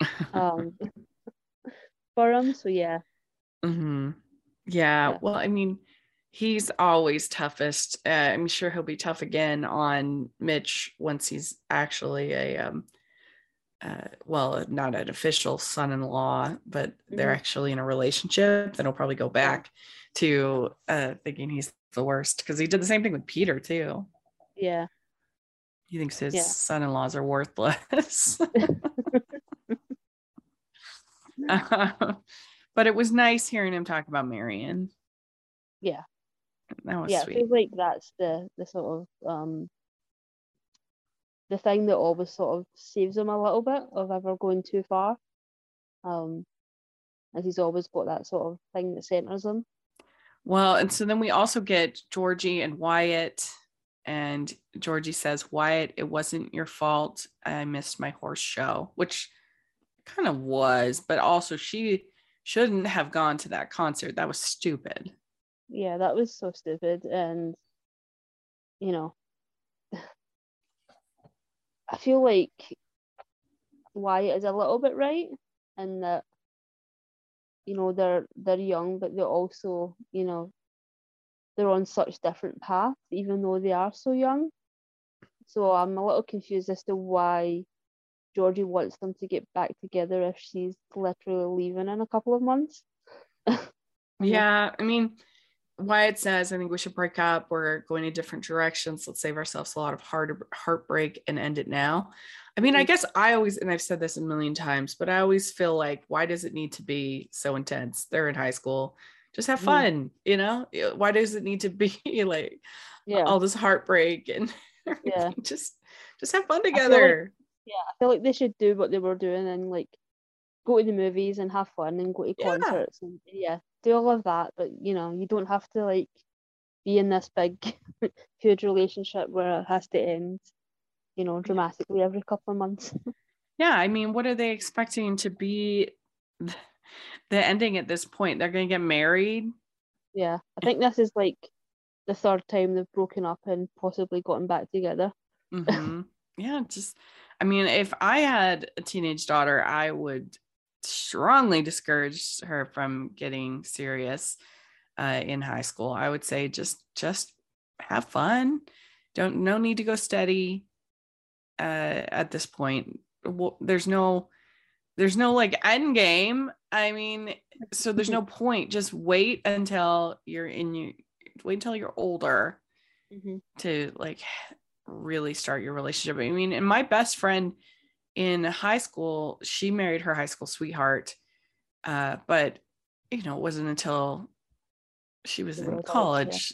for him. So yeah. Mm-hmm. Yeah. Well, I mean, he's always toughest. I'm sure he'll be tough again on Mitch once he's actually a well, not an official son-in-law, but they're actually in a relationship. Then he'll probably go back to thinking he's the worst, because he did the same thing with Peter too. Yeah. He thinks his son-in-laws are worthless. But it was nice hearing him talk about Marion. Yeah. That was sweet. I feel like that's the sort of the thing that always sort of saves him a little bit of ever going too far. As he's always got that sort of thing that centers him. Well, and so then we also get Georgie and Wyatt, and Georgie says, Wyatt, it wasn't your fault. I missed my horse show, which kind of was, but also she shouldn't have gone to that concert. That was stupid. Yeah, that was so stupid. And, I feel like Wyatt is a little bit right in that, they're young, but they're also, they're on such different paths, even though they are so young. So I'm a little confused as to why Georgie wants them to get back together if she's literally leaving in a couple of months. Yeah, I mean, Wyatt says, I think we should break up. We're going in different directions. Let's save ourselves a lot of heartbreak and end it now. I mean, I guess I always, and I've said this a million times, but I always feel like, why does it need to be so intense? They're in high school. Just have fun, Why does it need to be like all this heartbreak and just have fun together? I feel like they should do what they were doing and like go to the movies and have fun and go to concerts and do all of that. But you don't have to like be in this big huge relationship where it has to end dramatically every couple of months. Yeah, I mean, what are they expecting to be the ending at this point? They're gonna get married. Yeah, I think this is like the 3rd time they've broken up and possibly gotten back together. Mm-hmm. Yeah, I mean, if I had a teenage daughter, I would strongly discourage her from getting serious in high school. I would say just have fun. No need to go steady. at this point. There's no like end game. I mean, so there's no point. Just wait until you're older to like really start your relationship. I mean, and my best friend in high school, she married her high school sweetheart, but it wasn't until she was in college,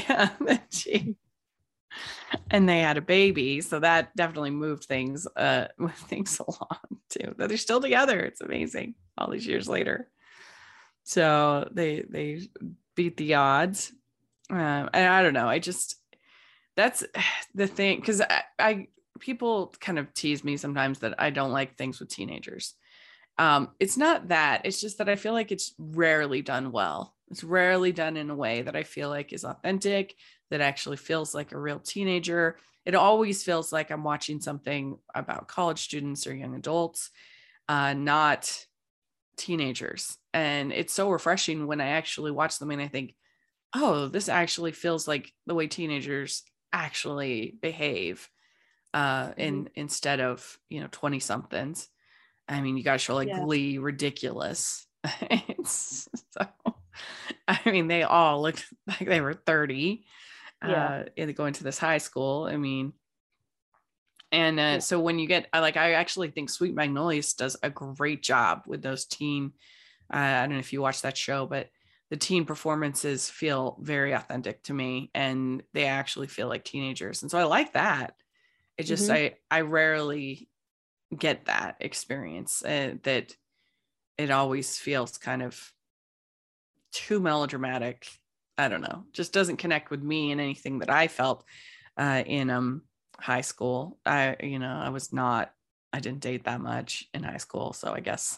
and they had a baby, so that definitely moved things along too. That they're still together. It's amazing all these years later. So they beat the odds, and I don't know. That's the thing, because I people kind of tease me sometimes that I don't like things with teenagers. It's not that. It's just that I feel like it's rarely done well. It's rarely done in a way that I feel like is authentic, that actually feels like a real teenager. It always feels like I'm watching something about college students or young adults, not teenagers. And it's so refreshing when I actually watch them and I think, oh, this actually feels like the way teenagers actually behave, instead of 20 somethings. I mean, you got to show like Glee ridiculous. So, I mean, they all looked like they were 30 going to this high school. I mean, and so when you get I actually think Sweet Magnolias does a great job with those teen. I don't know if you watch that show, but the teen performances feel very authentic to me, and they actually feel like teenagers. And so I like that. It just, I rarely get that experience, that it always feels kind of too melodramatic. I don't know, just doesn't connect with me in anything that I felt in high school. I didn't date that much in high school, so I guess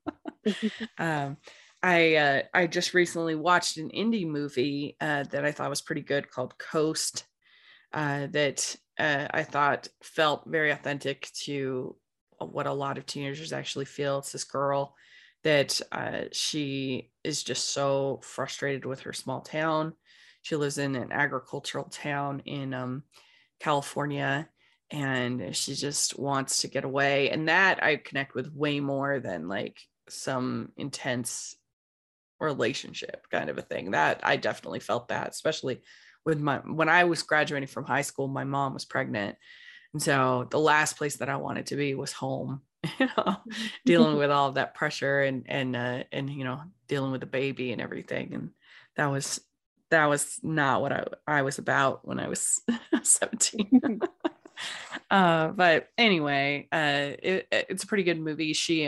I just recently watched an indie movie that I thought was pretty good called Coast, that I thought felt very authentic to what a lot of teenagers actually feel. It's this girl that she is just so frustrated with her small town. She lives in an agricultural town in California, and she just wants to get away. And that I connect with way more than like some intense relationship kind of a thing. That I definitely felt that, especially with when I was graduating from high school, my mom was pregnant. And so the last place that I wanted to be was home, dealing with all of that pressure and dealing with the baby and everything. And that was not what I was about when I was 17. But anyway, it's a pretty good movie. She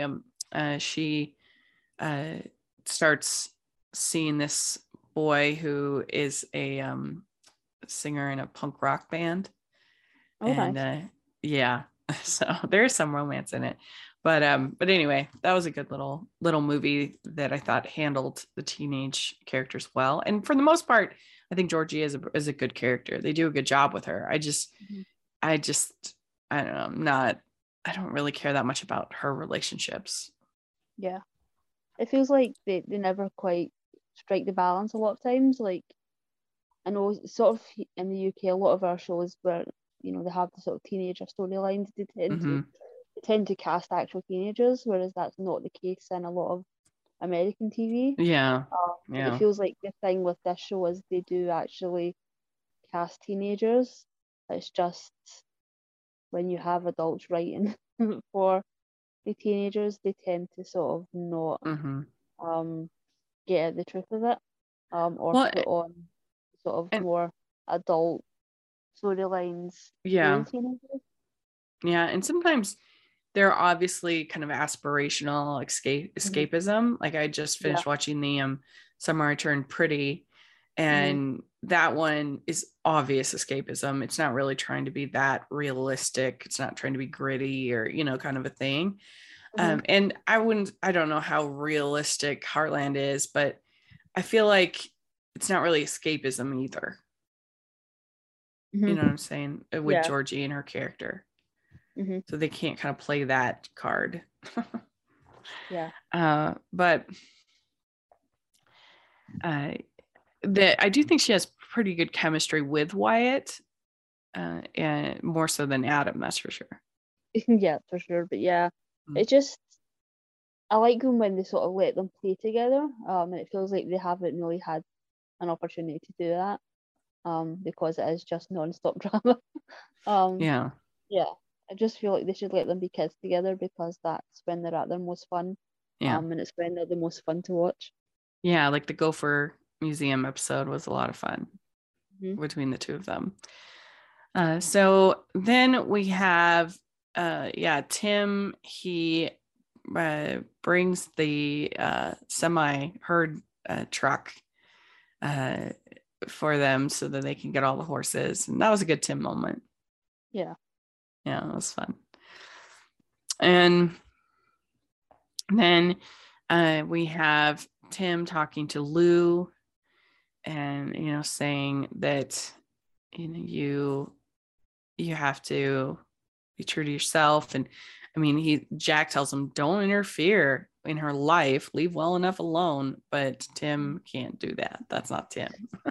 starts seeing this boy who is a singer in a punk rock band. Nice. So there's some romance in it, but anyway, that was a good little movie that I thought handled the teenage characters well. And for the most part, I think Georgie is a good character. They do a good job with her. I don't know, I don't really care that much about her relationships. Yeah, it feels like they never quite strike the balance a lot of times. Like, I know sort of in the UK, a lot of our shows where they have the sort of teenager storylines, they tend to cast actual teenagers, whereas that's not the case in a lot of American TV. It feels like the thing with this show is they do actually cast teenagers. It's just when you have adults writing for the teenagers, they tend to sort of not get at the truth of it, or put on sort of more adult storylines. And sometimes they're obviously kind of aspirational escapism. Like I just finished watching the Summer I Turned Pretty, and that one is obvious escapism. It's not really trying to be that realistic. It's not trying to be gritty or kind of a thing. And I don't know how realistic Heartland is, but I feel like it's not really escapism either. You know what I'm saying? With Georgie and her character. So they can't kind of play that card. But I do think she has pretty good chemistry with Wyatt, and more so than Adam, that's for sure. Yeah, for sure. But yeah, it just, I like them when they sort of let them play together. And it feels like they haven't really had an opportunity to do that. Because it is just non-stop drama. Yeah. Yeah, I just feel like they should let them be kids together because that's when they're at their most fun. Yeah. And it's when they're the most fun to watch. Yeah, like the Gopher Museum episode was a lot of fun Mhm. between the two of them. So then we have, Tim, he brings the semi herd truck for them so that they can get all the horses. And that was a good Tim moment. Yeah. Yeah, it was fun. And then we have Tim talking to Lou and, saying that, you have to be true to yourself. And I mean, Jack tells him, don't interfere in her life, leave well enough alone. But Tim can't do that. That's not Tim.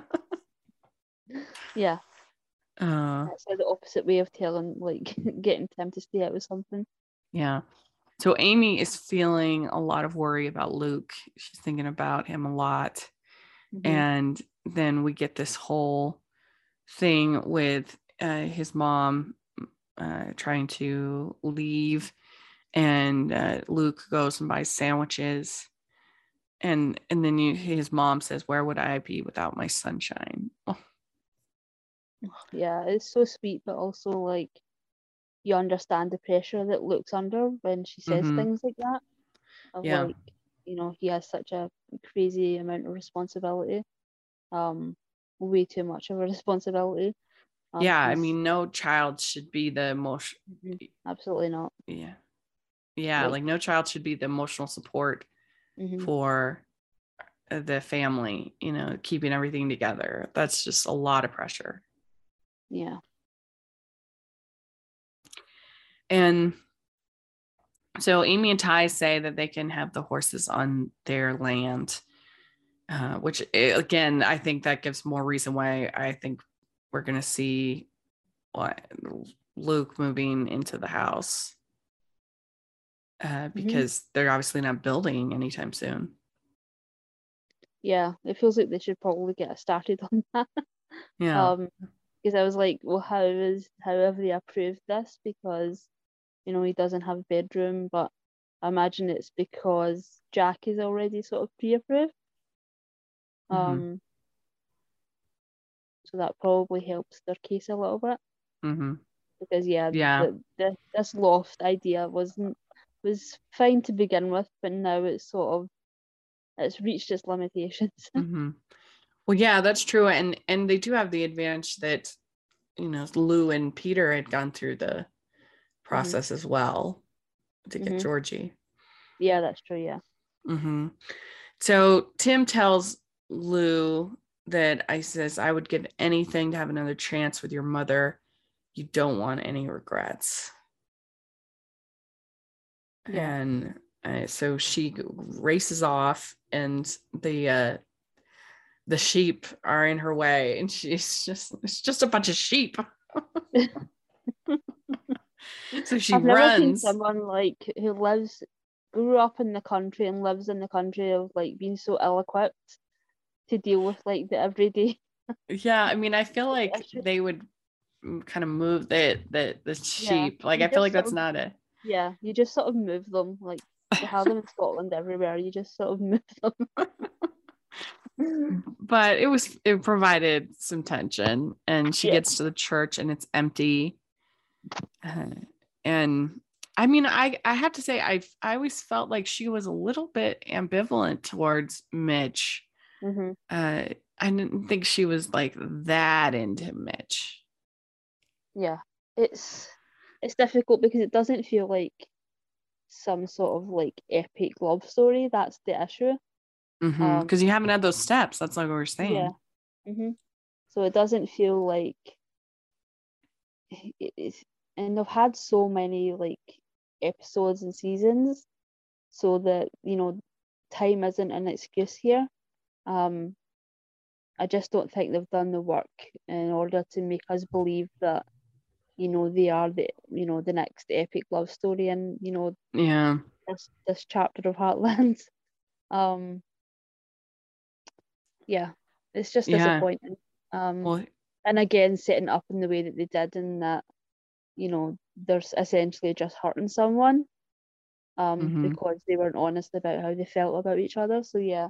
Yeah. Uh, That's like the opposite way of telling, like, getting Tim to stay out with something. yeah. So Amy is feeling a lot of worry about Luke. She's thinking about him a lot. Mhm. And then we get this whole thing with his mom trying to leave, and Luke goes and buys sandwiches, and then his mom says, where would I be without my sunshine? Oh, Yeah, it's so sweet, but also like you understand the pressure that Luke's under when she says Mhm. things like that. Of Yeah. like, he has such a crazy amount of responsibility. Way too much of a responsibility. Yeah, I he's- mean, no child should be the most. Absolutely not. Yeah, like no child should be the emotional support Mhm. for the family, keeping everything together. That's just a lot of pressure. Yeah. And so Amy and Ty say that they can have the horses on their land, which again, I think that gives more reason why I think we're going to see Luke moving into the house, because they're obviously not building anytime soon. Yeah, it feels like they should probably get started on that. Yeah. Because I was like, well, how have they approved this? Because he doesn't have a bedroom, but I imagine it's because Jack is already sort of pre-approved. Mhm. So that probably helps their case a little bit. Mhm. Because Yeah. this loft idea was fine to begin with, but now it's reached its limitations. Mhm. Well, yeah, that's true, and they do have the advantage that Lou and Peter had gone through the process as well to get Georgie. Yeah, that's true. Yeah. Mm-hmm. So Tim tells Lou that I would give anything to have another chance with your mother. You don't want any regrets. Yeah. And so she races off, and the sheep are in her way, and it's just a bunch of sheep. So she I've never seen runs. someone like who grew up in the country and lives in the country of like being so ill-equipped to deal with like the everyday. Yeah, I mean, I feel like they would kind of move the sheep. Like, I feel like that's not a. Yeah, you just sort of move them. Like they have them in Scotland everywhere. You just sort of move them. But it provided some tension, and she gets to the church and it's empty. And I mean, I have to say, I always felt like she was a little bit ambivalent towards Mitch. I didn't think she was like that into Mitch. Yeah, it's difficult because it doesn't feel like some sort of like epic love story. That's the issue. Because you haven't had those steps. That's like what we're saying. Yeah. So it doesn't feel like it's, and they've had so many like episodes and seasons, so that time isn't an excuse here. I just don't think they've done the work in order to make us believe that they are the next epic love story in Yeah. this chapter of Heartlands. Yeah, it's just Yeah. disappointing. Well, And again, setting up in the way that they did, in that there's essentially just hurting someone, mhm. because they weren't honest about how they felt about each other. So yeah.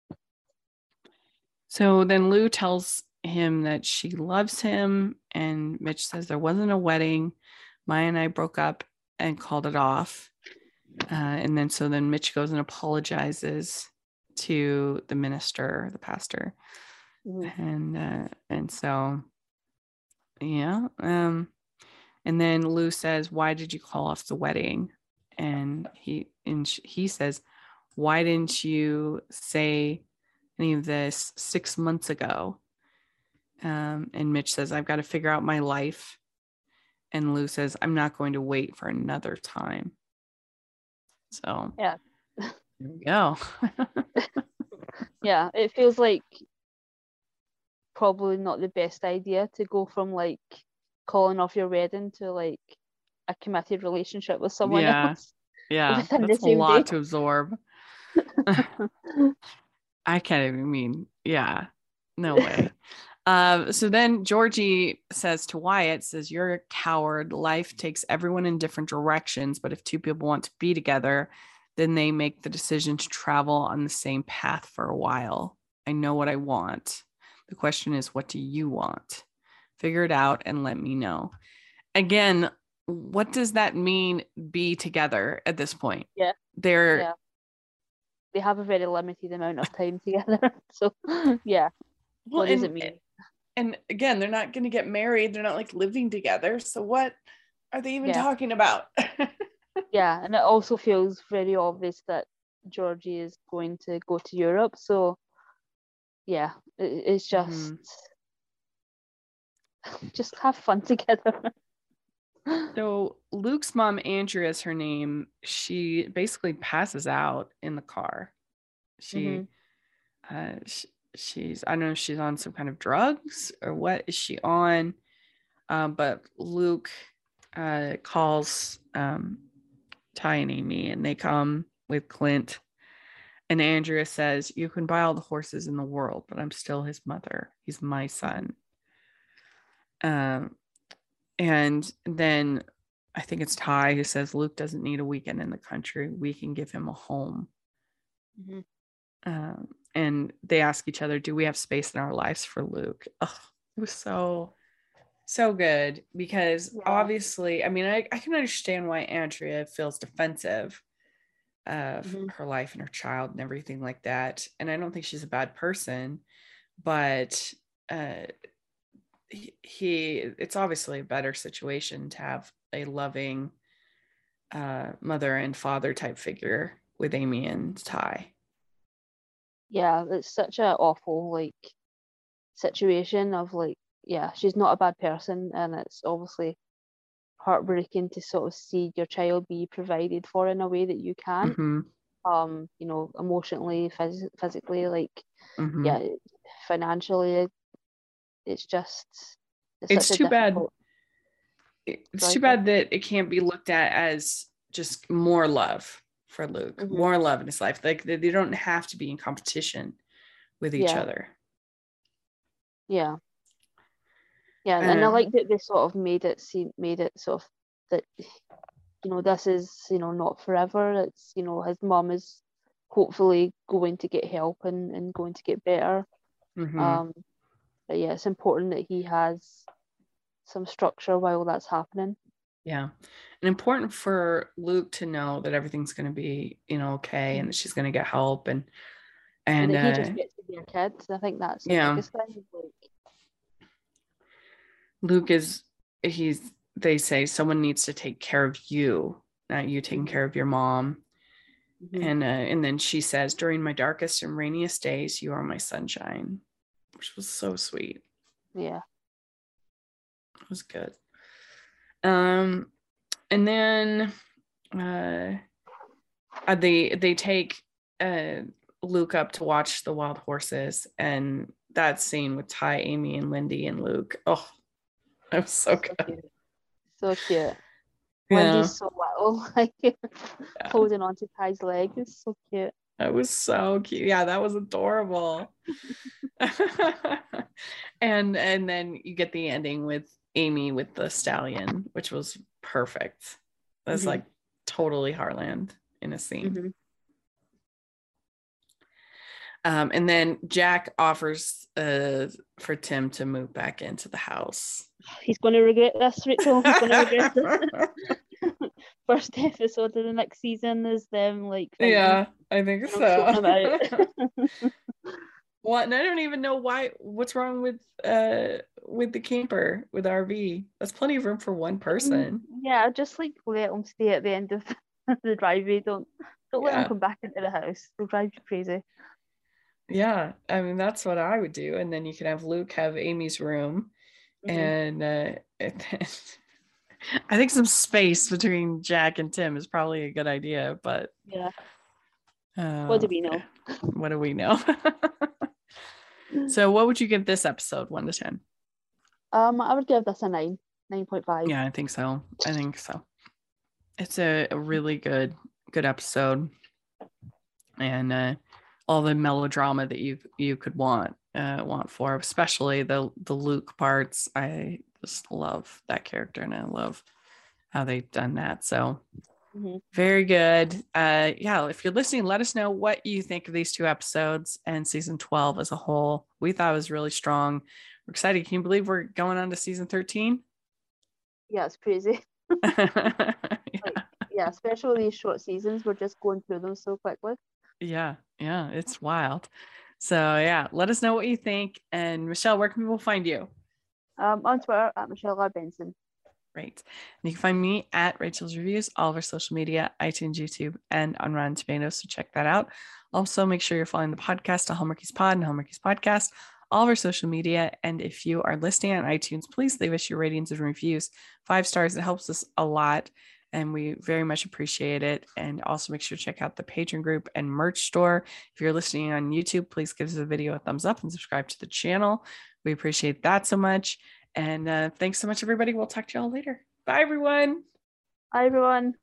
So then Lou tells him that she loves him, and Mitch says there wasn't a wedding. Maya and I broke up and called it off. And then Mitch goes and apologizes to the minister, the pastor. Mhm. And so yeah. And then Lou says, "Why did you call off the wedding?" And he says, "Why didn't you say any of this 6 months ago?" And Mitch says, "I've got to figure out my life." And Lou says, "I'm not going to wait for another time." So Yeah. there we go. Yeah, it feels like probably not the best idea to go from like calling off your wedding to like a committed relationship with someone else Yeah, within the that's a same lot day. to absorb. I can't even mean, yeah, no way. So then Georgie says to Wyatt, "You're a coward. Life takes everyone in different directions, but if two people want to be together, then they make the decision to travel on the same path for a while. I know what I want. The question is, what do you want? Figure it out and let me know." Again, what does that mean, be together at this point? Yeah. They're Yeah. They have a very limited amount of time together. So yeah. well, What does it mean? And again, they're not going to get married. They're not like living together. So what are they even talking about? Yeah, and it also feels very obvious that Georgie is going to go to Europe. So yeah, it's just just have fun together. So Luke's mom, Andrea is her name. She basically passes out in the car. She's I don't know if she's on some kind of drugs or what is she on. But Luke calls Ty and Amy, and they come with Clint. And Andrea says, "You can buy all the horses in the world, but I'm still his mother. He's my son." And then I think it's Ty who says, "Luke doesn't need a weekend in the country. We can give him a home." And they ask each other, "Do we have space in our lives for Luke?" Oh, it was so good, because obviously, I mean, I can understand why Andrea feels defensive of her life and her child and everything like that. And I don't think she's a bad person, but it's obviously a better situation to have a loving mother and father type figure with Amy and Ty. Yeah, it's such an awful like situation of like, yeah, she's not a bad person, and it's obviously heartbreaking to sort of see your child be provided for in a way that you can't. Emotionally, physically, like yeah, financially, it's too bad. It's too bad that it can't be looked at as just more love for Luke, more love in his life. Like they don't have to be in competition with each other. Yeah. And I like that they sort of made it sort of that this is not forever. It's his mom is hopefully going to get help and going to get better. But yeah, it's important that he has some structure while that's happening. Yeah. And important for Luke to know that everything's going to be, okay, and that she's going to get help and that he just gets to be a kid. I think that's the biggest thing. Luke they say someone needs to take care of you, not you taking care of your mom. And then she says, "During my darkest and rainiest days, you are my sunshine," which was so sweet. Yeah. It was good. And then they take Luke up to watch the wild horses, and that scene with Ty, Amy, and Lindy and Luke. Oh, that was so good. So cute. Yeah, Wendy's so little, like holding on to Kai's leg. It's so cute. that was so cute. Yeah, that was adorable. and then you get the ending with Amy with the stallion, which was perfect. That's like totally Heartland in a scene. And then Jack offers for Tim to move back into the house. He's going to regret this, Rachel. He's going to regret this. First episode of the next season is them like fighting. Yeah, I think so. What? And I don't even know why. What's wrong with the camper with RV? That's plenty of room for one person. Yeah, just like let them stay at the end of the driveway. Don't let them come back into the house. They'll drive you crazy. Yeah, I mean that's what I would do, and then you can have Luke have Amy's room, and I think some space between Jack and Tim is probably a good idea. But what do we know? What do we know? So, what would you give this episode 1 to 10? I would give this a 9.5. Yeah, I think so. It's a really good episode, and all the melodrama that you could want for, especially the Luke parts. I just love that character, and I love how they've done that. So very good. If you're listening, let us know what you think of these 2 episodes and season 12 as a whole. We thought it was really strong. We're excited. Can you believe we're going on to season 13? Yeah, it's crazy. Especially these short seasons, we're just going through them so quickly. Yeah, it's wild. So let us know what you think. And Michelle, where can people find you? On Twitter at Michelle R. Benson. Great. And you can find me at Rachel's Reviews, all of our social media, iTunes, YouTube, and on Rotten Tomatoes. So check that out. Also, make sure you're following the podcast at Hallmarkies Pod and Hallmarkies Podcast, all of our social media. And if you are listening on iTunes, please leave us your ratings and reviews. 5 stars. It helps us a lot, and we very much appreciate it. And also make sure to check out the Patreon group and merch store. If you're listening on YouTube, please give the video a thumbs up and subscribe to the channel. We appreciate that so much. And thanks so much, everybody. We'll talk to y'all later. Bye, everyone. Bye, everyone.